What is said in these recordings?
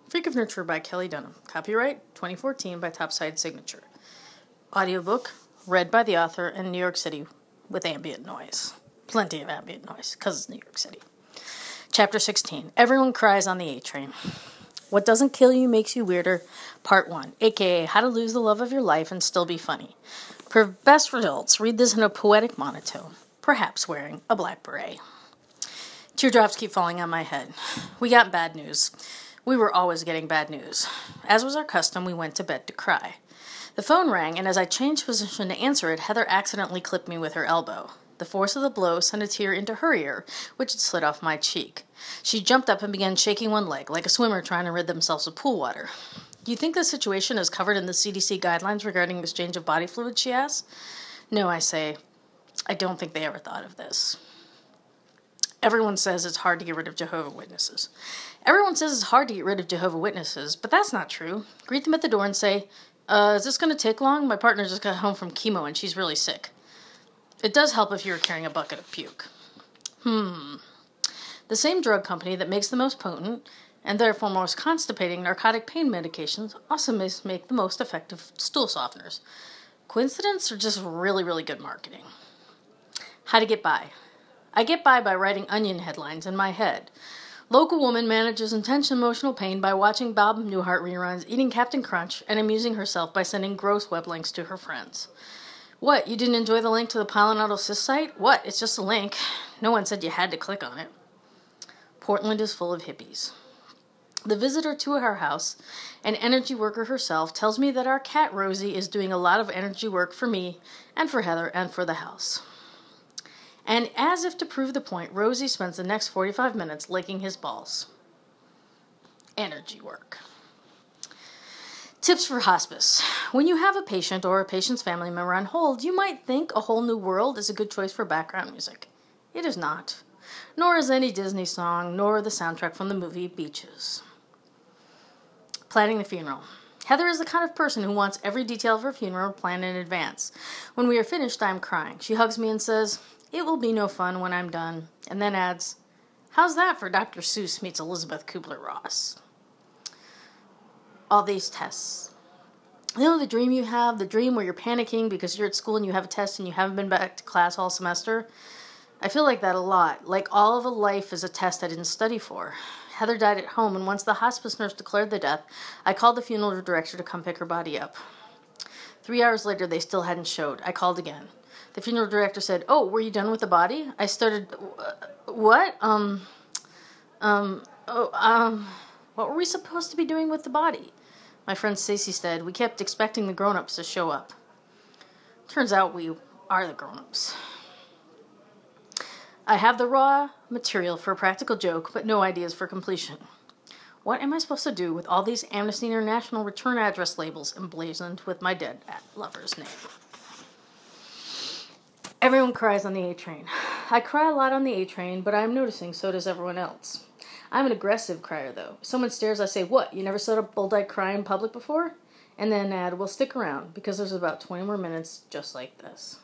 Freak of Nurture by Kelly Dunham. Copyright 2014 by Topside Signature. Audiobook read by the author in New York City with ambient noise. Plenty of ambient noise, because it's New York City. Chapter 16. Everyone Cries on the A Train. What Doesn't Kill You Makes You Weirder, Part 1, aka How to Lose the Love of Your Life and Still Be Funny. For best results, read this in a poetic monotone, perhaps wearing a black beret. Teardrops keep falling on my head. We got bad news. We were always getting bad news. As was our custom, we went to bed to cry. The phone rang, and as I changed position to answer it, Heather accidentally clipped me with her elbow. The force of the blow sent a tear into her ear, which had slid off my cheek. She jumped up and began shaking one leg, like a swimmer trying to rid themselves of pool water. Do you think this situation is covered in the CDC guidelines regarding exchange of body fluids, she asks. No, I say. I don't think they ever thought of this. Everyone says it's hard to get rid of Jehovah's Witnesses. Everyone says it's hard to get rid of Jehovah's Witnesses, but that's not true. Greet them at the door and say, is this going to take long? My partner just got home from chemo and she's really sick. It does help if you were carrying a bucket of puke. The same drug company that makes the most potent, and therefore most constipating narcotic pain medications also make the most effective stool softeners. Coincidence or just really, really good marketing? How to get by. I get by writing Onion headlines in my head. Local woman manages intense emotional pain by watching Bob Newhart reruns, eating Captain Crunch, and amusing herself by sending gross web links to her friends. What, you didn't enjoy the link to the Pollinado Cyst site? What, it's just a link. No one said you had to click on it. Portland is full of hippies. The visitor to our house, an energy worker herself, tells me that our cat Rosie is doing a lot of energy work for me and for Heather and for the house. And as if to prove the point, Rosie spends the next 45 minutes licking his balls. Energy work. Tips for hospice. When you have a patient or a patient's family member on hold, you might think A Whole New World is a good choice for background music. It is not. Nor is any Disney song, nor the soundtrack from the movie Beaches. Planning the funeral. Heather is the kind of person who wants every detail of her funeral planned in advance. When we are finished, I am crying. She hugs me and says, "It will be no fun when I'm done," and then adds, "How's that for Dr. Seuss meets Elizabeth Kubler-Ross?" All these tests. You know the dream you have, the dream where you're panicking because you're at school and you have a test and you haven't been back to class all semester? I feel like that a lot. Like all of a life is a test I didn't study for. Heather died at home, and once the hospice nurse declared the death, I called the funeral director to come pick her body up. 3 hours later, they still hadn't showed. I called again. The funeral director said, "Oh, were you done with the body?" I started, what? What were we supposed to be doing with the body? My friend Stacy said, "We kept expecting the grown-ups to show up." Turns out we are the grown-ups. I have the raw material for a practical joke, but no ideas for completion. What am I supposed to do with all these Amnesty International return address labels emblazoned with my dead lover's name? Everyone cries on the A train. I cry a lot on the A train, but I'm noticing so does everyone else. I'm an aggressive crier, though. If someone stares, I say, "What, you never saw a bulldog cry in public before?" And then add, "Well, stick around, because there's about 20 more minutes just like this."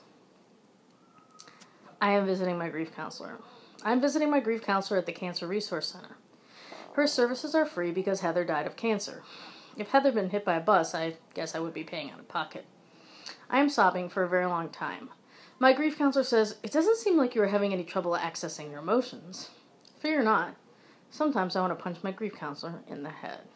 I am visiting my grief counselor. I'm visiting my grief counselor at the Cancer Resource Center. Her services are free because Heather died of cancer. If Heather had been hit by a bus, I guess I would be paying out of pocket. I am sobbing for a very long time. My grief counselor says, "It doesn't seem like you are having any trouble accessing your emotions." Fear not. Sometimes I want to punch my grief counselor in the head.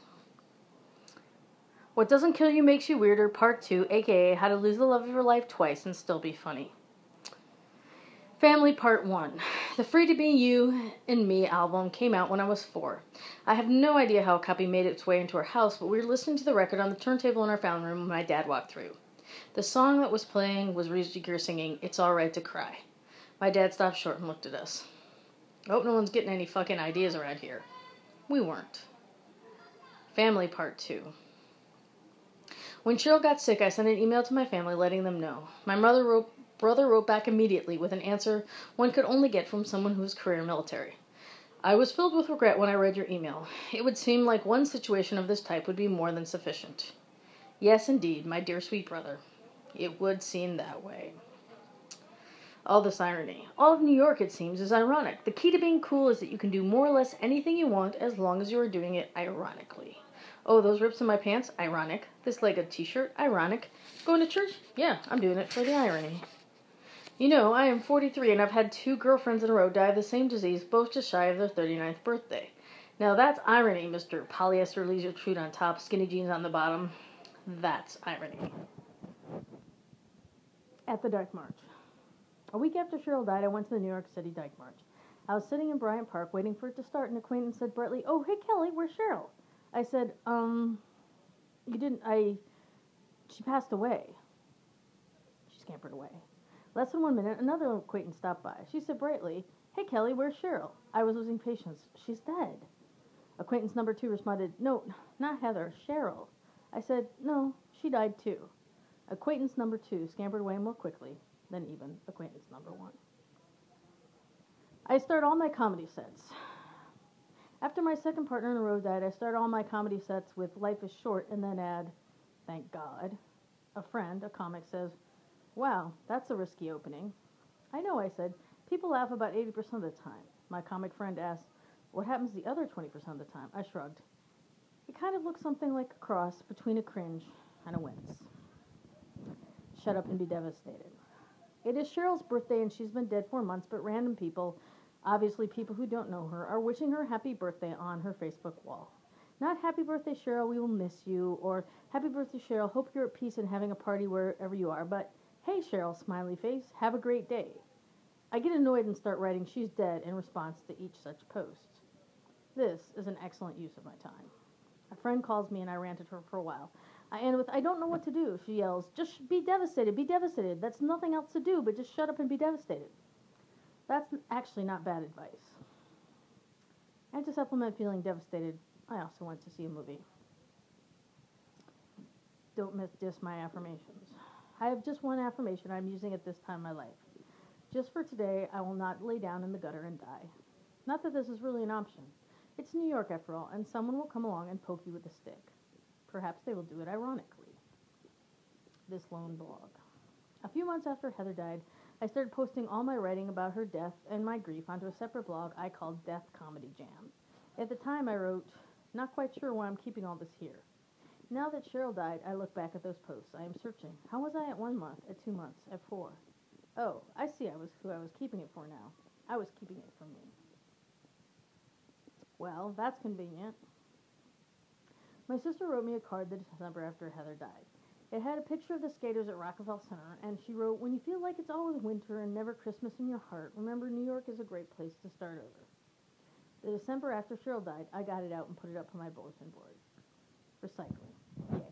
What Doesn't Kill You Makes You Weirder, Part 2, aka How to Lose the Love of Your Life Twice and Still Be Funny. Family Part 1. The Free to Be You and Me album came out when I was 4. I have no idea how a copy made its way into our house, but we were listening to the record on the turntable in our family room when my dad walked through. The song that was playing was Reese Gere singing "It's All Right to Cry." My dad stopped short and looked at us. I hope no one's getting any fucking ideas around here. We weren't. Family Part 2. When Cheryl got sick, I sent an email to my family letting them know. My brother wrote back immediately with an answer one could only get from someone who was career military. I was filled with regret when I read your email. It would seem like one situation of this type would be more than sufficient. Yes, indeed, my dear sweet brother. It would seem that way. All this irony. All of New York, it seems, is ironic. The key to being cool is that you can do more or less anything you want as long as you are doing it ironically. Oh, those rips in my pants? Ironic. This leg of t-shirt? Ironic. Going to church? Yeah, I'm doing it for the irony. You know, I am 43 and I've had 2 girlfriends in a row die of the same disease, both just shy of their 39th birthday. Now that's irony, Mr. Polyester leisure treat on top, skinny jeans on the bottom. That's irony. At the Dyke March. A week after Cheryl died, I went to the New York City Dyke March. I was sitting in Bryant Park waiting for it to start, and an acquaintance said brightly, "Oh, hey Kelly, where's Cheryl?" I said, you didn't, she passed away. She scampered away. Less than 1 minute, another acquaintance stopped by. She said brightly, "Hey Kelly, where's Cheryl?" I was losing patience. "She's dead." Acquaintance number 2 responded, "No, not Heather, Cheryl." I said, "No, she died too." Acquaintance number 2 scampered away more quickly than even acquaintance number 1. I start all my comedy sets. After my second partner in a row died, I start all my comedy sets with "Life is short" and then add, "Thank God." A friend, a comic, says, "Wow, that's a risky opening." "I know," I said. "People laugh about 80% of the time." My comic friend asked, "What happens the other 20% of the time?" I shrugged. It kind of looks something like a cross between a cringe and a wince. Shut up and be devastated. It is Cheryl's birthday and she's been dead 4 months, but random people, obviously people who don't know her, are wishing her happy birthday on her Facebook wall. Not "Happy birthday, Cheryl, we will miss you," or "Happy birthday, Cheryl, hope you're at peace and having a party wherever you are," but "Hey, Cheryl, smiley face, have a great day." I get annoyed and start writing "She's dead" in response to each such post. This is an excellent use of my time. A friend calls me and I rant at her for a while. I end with, "I don't know what to do." She yells, "Just be devastated, be devastated. That's nothing else to do, but just shut up and be devastated." That's actually not bad advice. And to supplement feeling devastated, I also went to see a movie. Don't miss my affirmations. I have just one affirmation I'm using at this time in my life. Just for today, I will not lay down in the gutter and die. Not that this is really an option. It's New York after all, and someone will come along and poke you with a stick. Perhaps they will do it ironically. This lone blog. A few months after Heather died, I started posting all my writing about her death and my grief onto a separate blog I called Death Comedy Jam. At the time I wrote, "Not quite sure why I'm keeping all this here." Now that Cheryl died, I look back at those posts. I am searching. How was I at 1 month, at 2 months, at 4? Oh, I see who I was keeping it for now. I was keeping it for me. Well, that's convenient. My sister wrote me a card the December after Heather died. It had a picture of the skaters at Rockefeller Center, and she wrote, "When you feel like it's always winter and never Christmas in your heart, remember New York is a great place to start over." The December after Cheryl died, I got it out and put it up on my bulletin board. Recycling. Yay.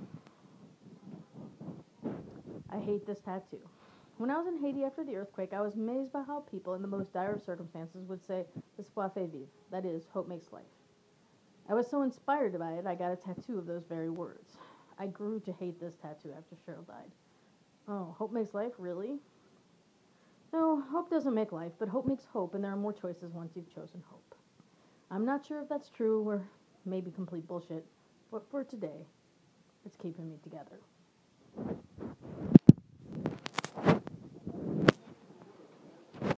I hate this tattoo. When I was in Haiti after the earthquake, I was amazed by how people in the most dire of circumstances would say, "Espoir fait vivre," that is, hope makes life. I was so inspired by it, I got a tattoo of those very words. I grew to hate this tattoo after Cheryl died. Oh, hope makes life? Really? No, hope doesn't make life, but hope makes hope, and there are more choices once you've chosen hope. I'm not sure if that's true or maybe complete bullshit, but for today, it's keeping me together.